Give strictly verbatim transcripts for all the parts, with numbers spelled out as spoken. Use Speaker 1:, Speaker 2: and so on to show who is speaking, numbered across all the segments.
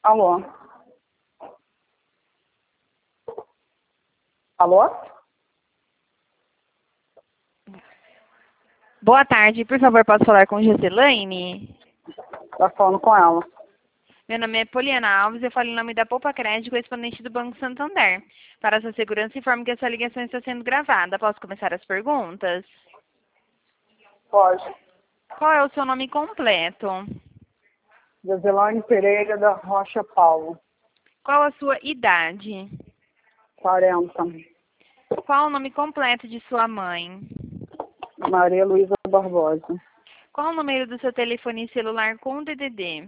Speaker 1: Alô? Alô?
Speaker 2: Boa tarde, por favor, posso falar com Geselaine?
Speaker 1: Tá falando com ela.
Speaker 2: Meu nome é Poliana Alves, eu falo em nome da Poupa Crédito, correspondente do Banco Santander. Para sua segurança, informo que essa ligação está sendo gravada. Posso começar as perguntas?
Speaker 1: Pode.
Speaker 2: Qual é o seu nome completo?
Speaker 1: Joselane Pereira da Rocha Paulo.
Speaker 2: Qual a sua idade?
Speaker 1: quarenta.
Speaker 2: Qual o nome completo de sua mãe?
Speaker 1: Maria Luísa Barbosa.
Speaker 2: Qual o número do seu telefone celular com D D D?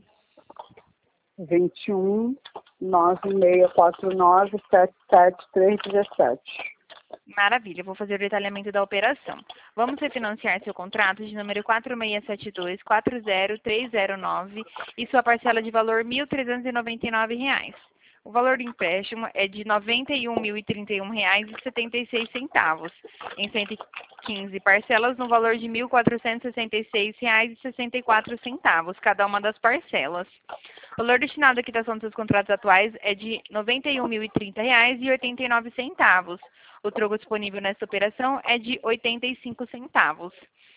Speaker 1: vinte e um, nove seis quatro nove, sete sete três um sete.
Speaker 2: Maravilha, vou fazer o detalhamento da operação. Vamos refinanciar seu contrato de número quatro seis sete dois quatro zero três zero nove e sua parcela de valor mil trezentos e noventa e nove reais. O valor do empréstimo é de noventa e um mil e trinta e um reais e setenta e seis centavos, em cento e quinze parcelas no valor de mil quatrocentos e sessenta e seis reais e sessenta e quatro centavos, cada uma das parcelas. O valor destinado à quitação dos seus contratos atuais é de noventa e um mil e trinta reais e oitenta e nove centavos. O troco disponível nesta operação é de oitenta e cinco centavos.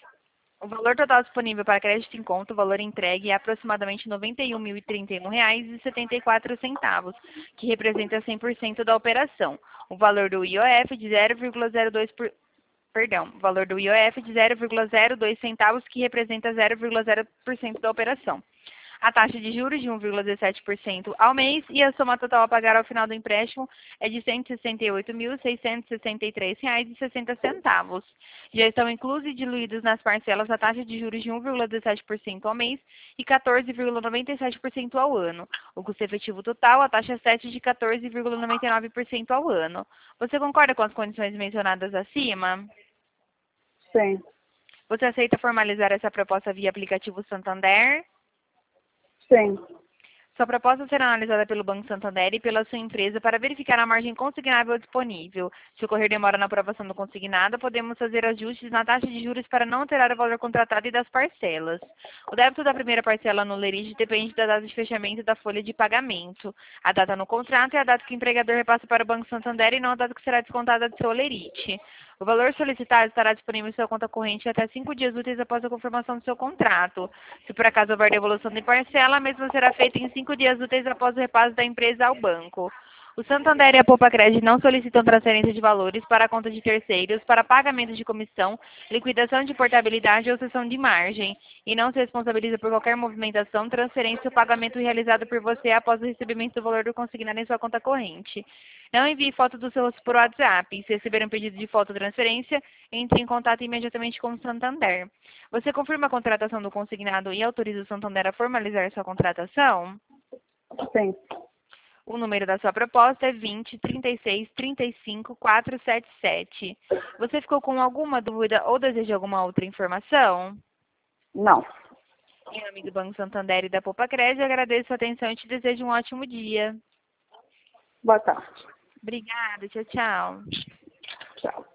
Speaker 2: O valor total disponível para crédito em conta, o valor entregue, é aproximadamente noventa e um mil e trinta e um reais e setenta e quatro centavos, que representa cem por cento da operação. O valor do I O F de zero vírgula zero dois por... Perdão, o valor do I O F de zero vírgula zero dois centavos, que representa zero vírgula zero por cento da operação. A taxa de juros de um vírgula dezessete por cento ao mês e a soma total a pagar ao final do empréstimo é de cento e sessenta e oito mil, seiscentos e sessenta e três reais e sessenta centavos. Já estão inclusos e diluídos nas parcelas a taxa de juros de um vírgula dezessete por cento ao mês e quatorze vírgula noventa e sete por cento ao ano. O custo efetivo total, a taxa sete de quatorze vírgula noventa e nove por cento ao ano. Você concorda com as condições mencionadas acima?
Speaker 1: Sim.
Speaker 2: Você aceita formalizar essa proposta via aplicativo Santander?
Speaker 1: Sim.
Speaker 2: Sua proposta será analisada pelo Banco Santander e pela sua empresa para verificar a margem consignável disponível. Se ocorrer demora na aprovação do consignado, podemos fazer ajustes na taxa de juros para não alterar o valor contratado e das parcelas. O débito da primeira parcela no lerite depende da data de fechamento da folha de pagamento. A data no contrato é a data que o empregador repassa para o Banco Santander e não a data que será descontada do seu lerite. O valor solicitado estará disponível em sua conta corrente até cinco dias úteis após a confirmação do seu contrato. Se por acaso houver devolução de parcela, a mesma será feita em cinco dias úteis após o repasse da empresa ao banco. O Santander e a Poupa Crédito não solicitam transferência de valores para a conta de terceiros para pagamento de comissão, liquidação de portabilidade ou cessão de margem, e não se responsabiliza por qualquer movimentação, transferência ou pagamento realizado por você após o recebimento do valor do consignado em sua conta corrente. Não envie foto do seu rosto por WhatsApp. Se receber um pedido de foto ou transferência, entre em contato imediatamente com o Santander. Você confirma a contratação do consignado e autoriza o Santander a formalizar sua contratação?
Speaker 1: Sim.
Speaker 2: O número da sua proposta é vinte, trinta e seis, trinta e cinco, quatrocentos e setenta e sete. Você ficou com alguma dúvida ou deseja alguma outra informação?
Speaker 1: Não.
Speaker 2: Em nome do Banco Santander e da Poupa Crédito, agradeço a atenção e te desejo um ótimo dia.
Speaker 1: Boa tarde.
Speaker 2: Obrigada, tchau, tchau.
Speaker 1: Tchau.